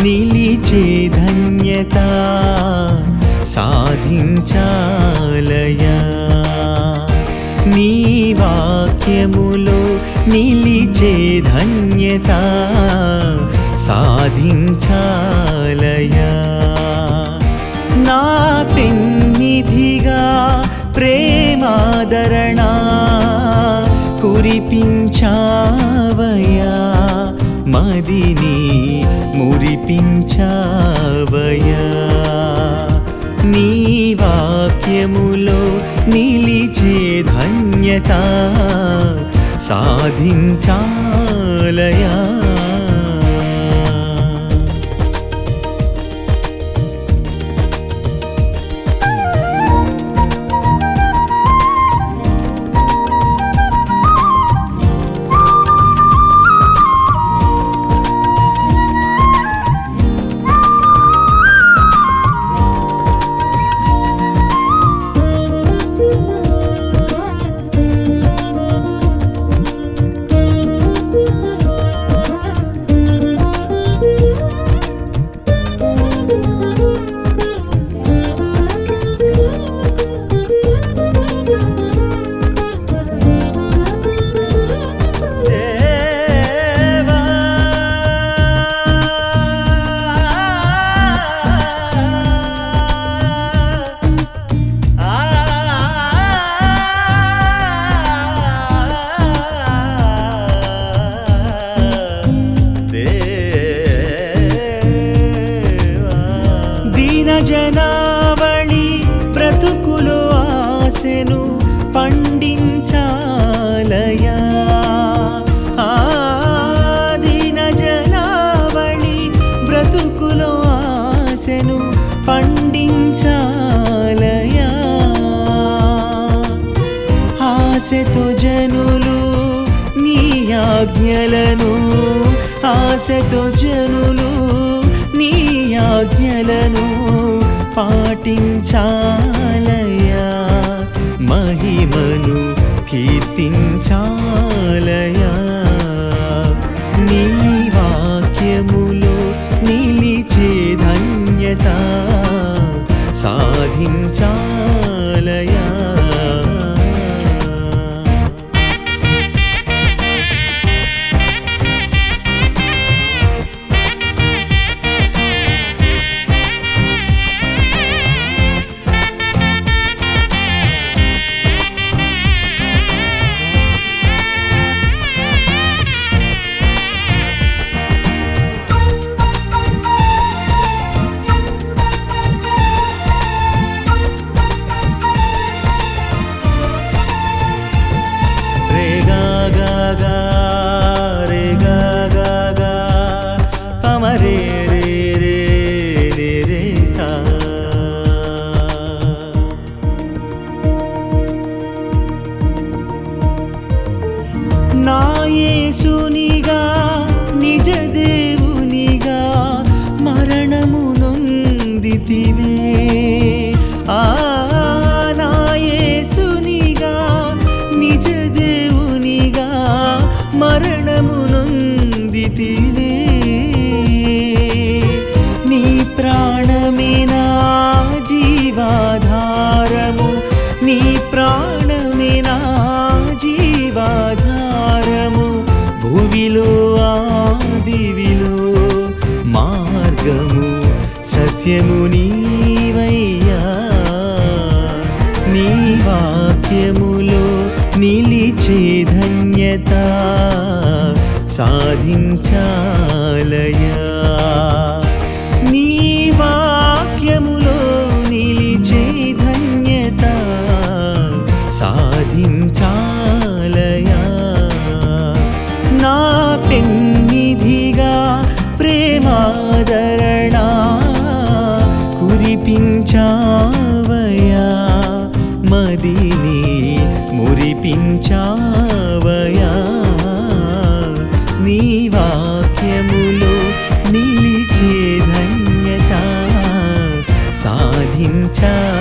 నిలిచే ధన్యత సాధించాలయా నీ వాక్యములో నిలిచే ధన్యత సాధించాలయా నా పెన్నిధిగా ప్రేమాదరణ కురిపించావయా మదిని మురిపించావయా నీ వాక్యములో నిలిచే ధన్యత సాధించాలయా జనావళి బ్రతుకులో ఆశను పండించాలయా ఆదిన జనావళి బ్రతుకులో ఆశను పండించాలయా ఆశతో జనులు నీ ఆజ్ఞలను ఆశతో జనులు నీ ఆజ్ఞలను పాటించాలయా మహిమను కీర్తించాలయా నీ వాక్యములో నిలిచే ధన్యత సాధించాలయా నా యేసునిగా నిజ దేవునిగా మరణము నొందితివే నా యేసునిగా నిజ దేవునిగా మరణము నొందితివే నీ ప్రాణమే నా జీవాధారము నీ ప్రాణమే నా జీవాధారము భూమిలో ఆదివిలో మార్గము సత్యము నీవయ్యా నీ వాక్యములో నిలిచే ధన్యత సాధించాలయా నీ వాక్యములో నిలిచే ధన్యత సాధించాలయా నా పెన్నిధిగా ప్రేమాదరణ కురిపించావయా మదిని మురిపించావయా నీ వాక్యములో నిలిచే ధన్యత సాధించా